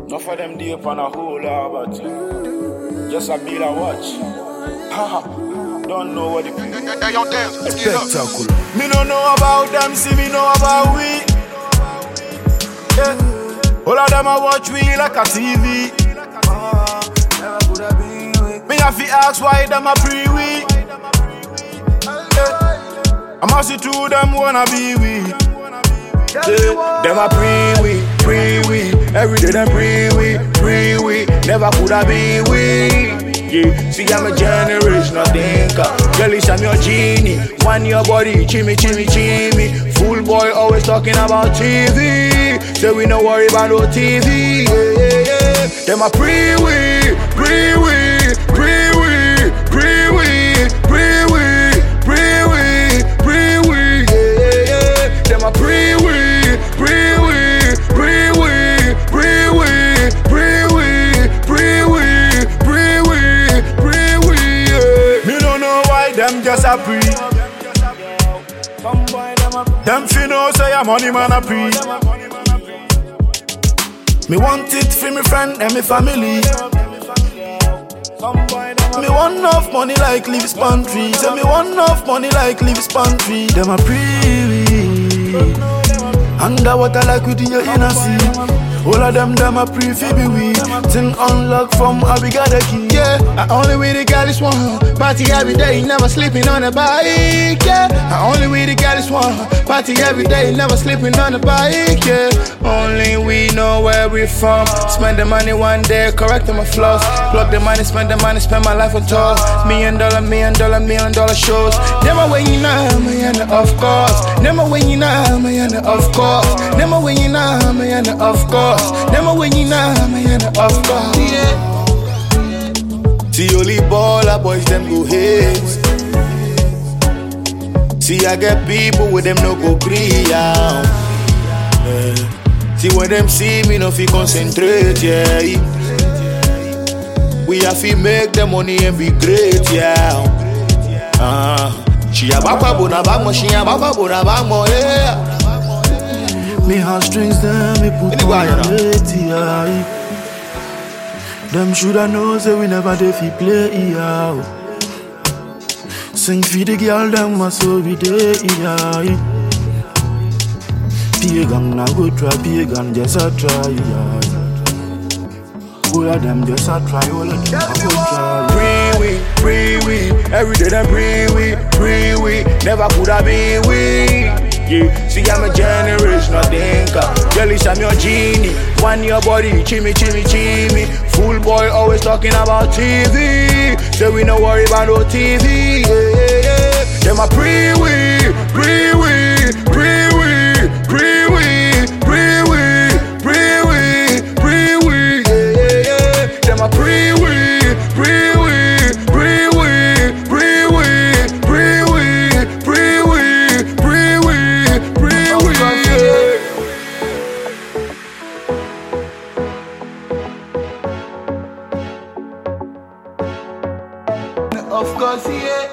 Not for them deep on a whole lot, but just a meal and watch. Haha, don't know what it is. Spectacular. Me don't know about them, see me know about we. Yeah. All of them I watch we like a TV. Me have to ask why them a pre-we. Yeah. I must see two them wanna be we. Yeah. Them a pre-we. Every day them pre-we. Never coulda be we. Yeah, see I'm a generational thinker. Jealous I'm your genie. One your body, chimmy. Fool boy always talking about TV. So we no worry about no TV. Yeah. Them a pre-we. Yeah. Them a pre-we. Them just a pre. Them finna say I'm money man a pre. Me want it for me friend and me family. Me want enough money like leaves pantry. Say me want enough money like leaves pantry. Them a pre. Underwater like we do your inner sea. All of them a pre-fi-be we. Thing unlock from how we got the key. Yeah, I only with the girl is one. Party every day, never sleeping on the bike. Yeah, I only with the girl is one. Party every day, never sleeping on the bike. Yeah, only we know where we from. Spend the money one day, correcting my flaws. Plug the money, spend my life on tour. $1 million shows. Never when you know me and of course. Never when you know me and of course. Never when you know me and of course. Never when you know me and of course. Yeah. See only baller boys them go haze. See I get people with them no go gree out. See when them see me no fi concentrate, yeah. We have to make the money and be great, yeah. She a baba bona bamo, she a baba bona bamo, yeah. Me heartstrings them, me put on the them shoulda know say we never dey fi play out. Sing for the girl them was so we dey here. Pagan na go try, pagan just a try. All of them just a try, all of them a go try. Pre-we, every day them pre-we. Never coulda be we. Yeah, see I'm a generational thinker. Jealous I'm your genie. One your body, chimmy. Fool boy always talking about TV. So we no worry about no TV. Yeah. Them a pre-we. Yeah. Them a pre-we. Of course, yeah.